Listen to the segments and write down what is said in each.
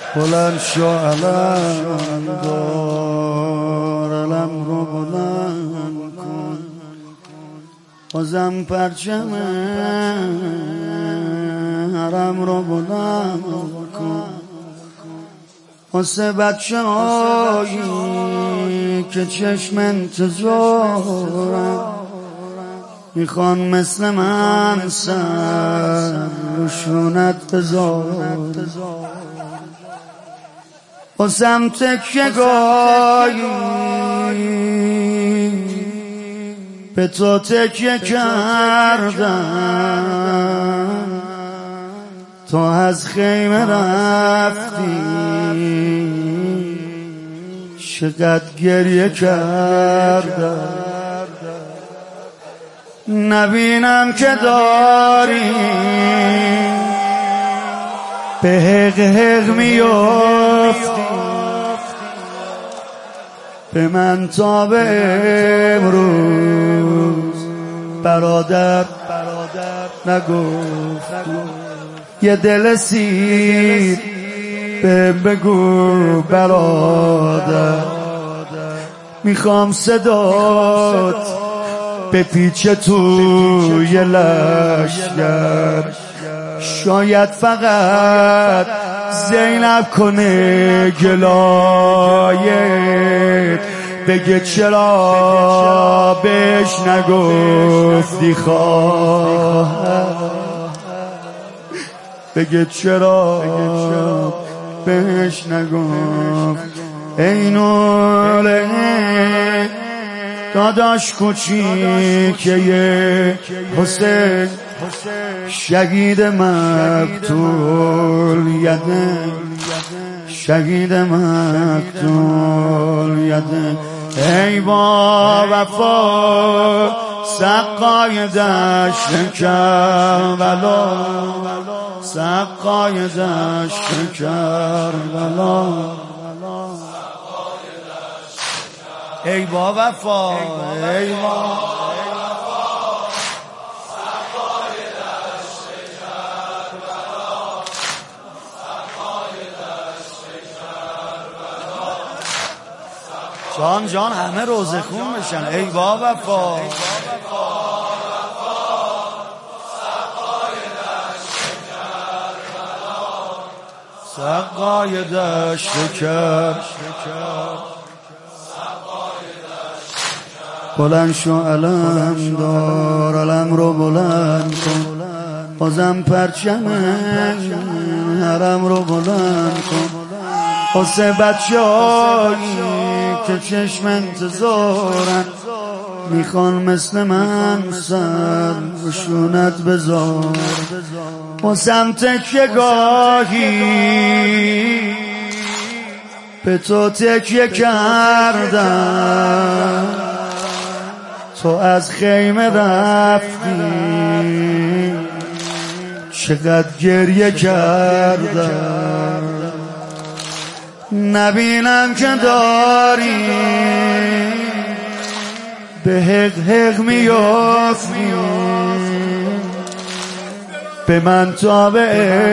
بلند شو علم دار، علم رو بلند کن، بازم پرچم حرم رو بلند کن. واسه بچه هایی که چشم انتظارن، میخوان مثل من سر روشونت بذارن. واسم تکیه گاهی به تو تکیه کردم، تو از خیمه رفتی چقدر گریه کردم. نبینم که داری به حق حق میافتی، به من تا به امروز برادر نگفتی. یه دل سیر بهم بگو برادر، میخوام صدات به پیچ توی لشگر. شاید فقط زینب کنه گلایت، بگه چرا بهش نگفتی خواهر، بگه چرا بهش نگفت. ای نوره داداش کوچیکه حسین، شهید مقتول یده، شهید مقتول یده. ای با وفا سقای دشت کربلا، سقای دشت کربلا. ای با وفا، ای با جان جان همه روزه خون بشن. ای با وفا سقای دشت کربلا. بلند شو علم دار، علم رو بلند کن، بازم پرچم حرم رو بلند کن. واسه بچه هایی که چشم انتظارن، میخوان مثل من سر روشونت بذار. واسم تکیه گاهی به تو تکیه کردم، تو از خیمه رفتی چقدر گریه کردم. نبینم که داری به حق حق میافتی، به من تا به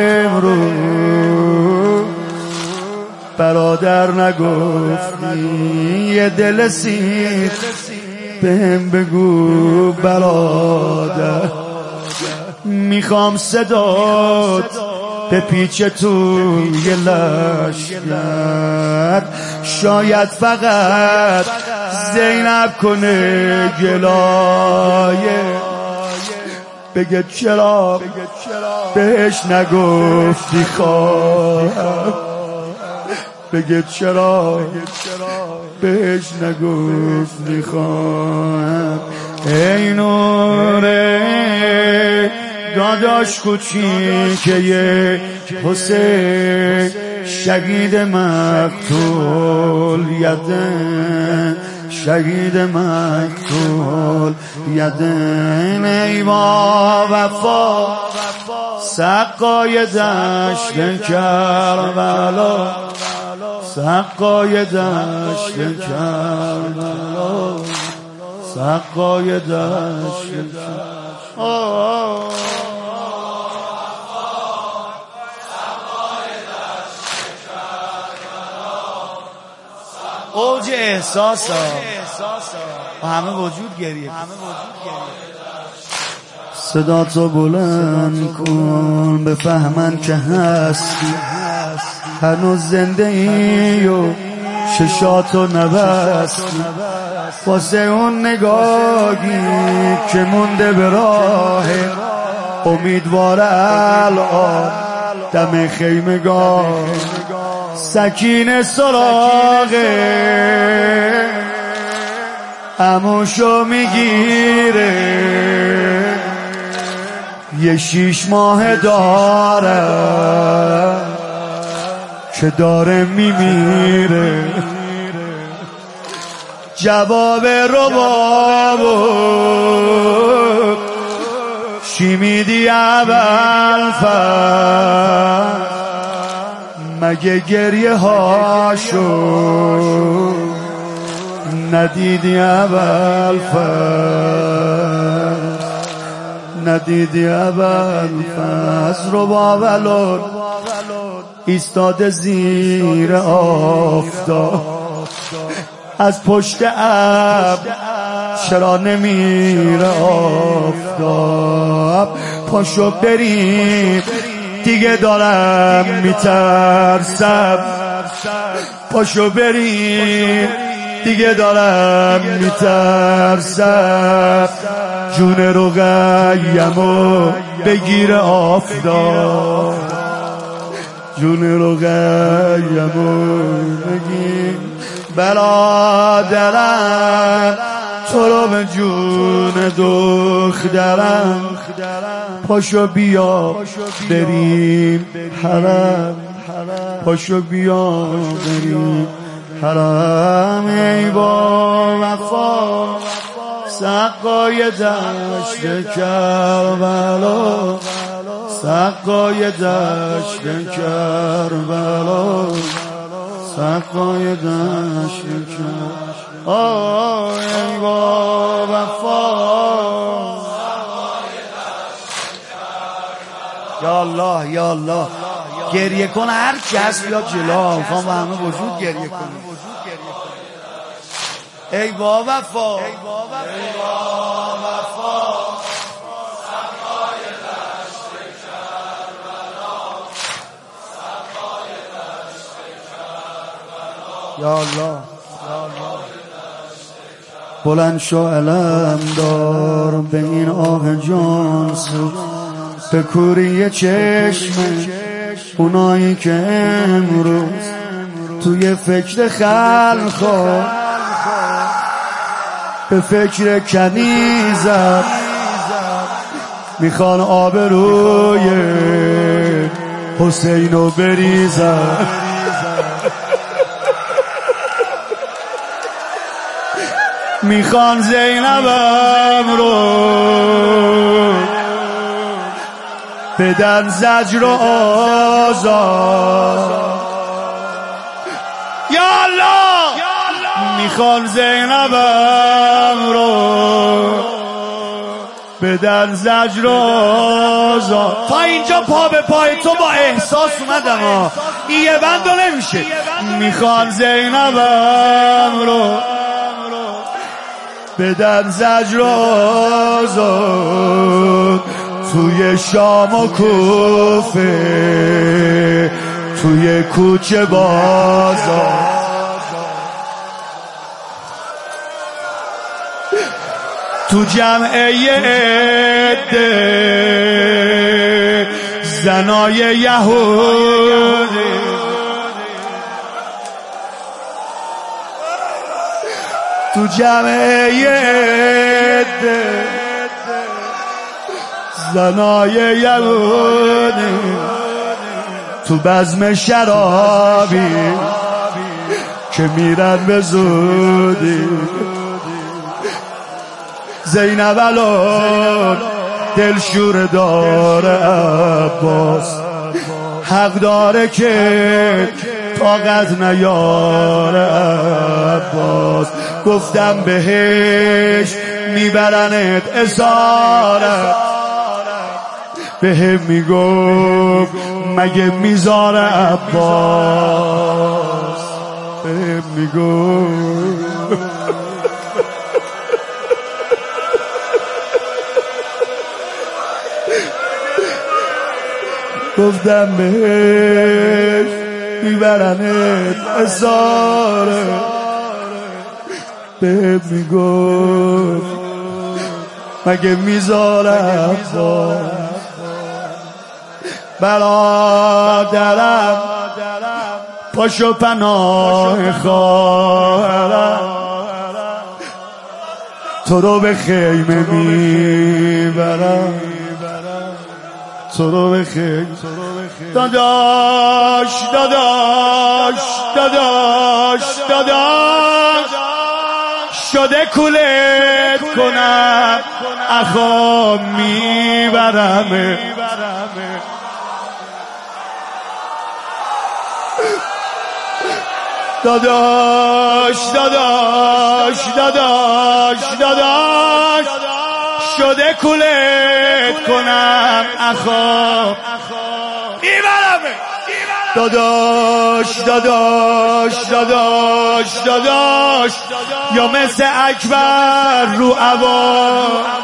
امروز برادر نگفتی. یه دل سیر بهم بگو برادر، میخوام صدات به پیچ توی لشگر. شاید فقط زینب کنه گلایه، بگه چرا بهش نگفتی خواهر، بگه چرا بهش نگفتی خواهر. ای نوره داداش کوچیکه حسین، شهید مقتول یده، شهید مقتول یده. ای با وفا سقای دشت کربلا، سقای دشت کربلا، سقای دشت کربلا. اوج احساس ها همه وجود گریه. صدا تو بلند کن بفهمن که هستی، هنوز زنده ای و چشاتو نبستی، واسه اون نگاهی که مونده به راه، امیدوار الان دم خیمگاه سکینه سراغه عموشو میگیره، یه 6 ماه داره که داره میمیره. جواب ربابو چی میدی اول مگه گریه هاشو ندیدی اول ندیدی اول از رباب الان ایستاده زیر آفتاب، از پشت ابر چرا نمیره آفتاب؟ پاشو بریم دیگه دارم میترسم، پاشو بریم دیگه دارم میترسم، جون رقیمو بگیر آفتاب، جون رقیمو بگیر برادرم، تو رو به جون دخترم، پاشو بیا بریم حرم، پاشو بیا بریم حرم. ای با وفا سقای دشت کربلا، سقای دشت کربلا، سقای دشت کربلا. ای با وفا یا الله یا الله، گریه کن هر کس یا جلا، میخوام با همه وجود گریه کنم. ای با وفا یا الله بلند شو علم دار به این آه جان سو، به کوری چشم اونایی که امروز توی فکر خلق به فکر کنیزم میخوان آبروی حسینو بریزم، میخوان زینبم رو بدن زجر و آزار، یا الله میخوان زینبم رو بدن زجر و آزار. تا اینجا پا به پای تو با احساس اومدم ها، این یه بند نمیشه. میخوان زینبم رو بدن زجر و آزار، توی شام و کوفه توی کوچه بازار، تو جمعه عده زنای یهودی، تو جمعه عده زنای یهودی، تو بزم شرابی که میرن به زودی. زینب الان دلشور داره عباس، حق داره که طاقت نیاره عباس. گفتم بهش میبرنت اسارت، بهم میگفت مگه میذاره عباس، میگو گفتم بهش میبرنت اساره بهت میگفت مگه میذارم برادرم پاشو پناه خواهرم تو رو به خیمه میبرم تو رو به خیمه داداش داداش داداش داداش شده کولت کنم اخا میبرم داداش داداش داداش داداش شده کولت کنم اخا میبرم داداش داداش داداش داداش یا مثل اکبر رو عوا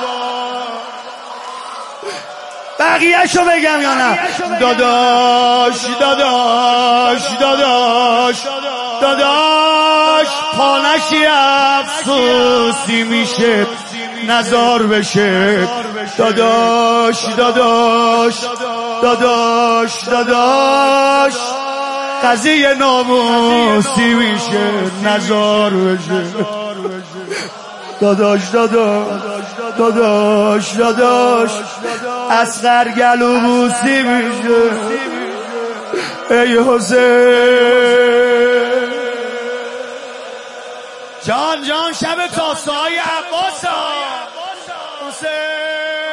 بقیه‌شو بگم یا نه داداش داداش داداش داداش پانشی افسوسی میشه نزار بشه داداش داداش داداش داداش قضیه ناموسی میشه نزار بشه داداش داداش داداش داداش اصغر گلو بوسی میشه ای حسین جان جان شب تاسای عباسا حسین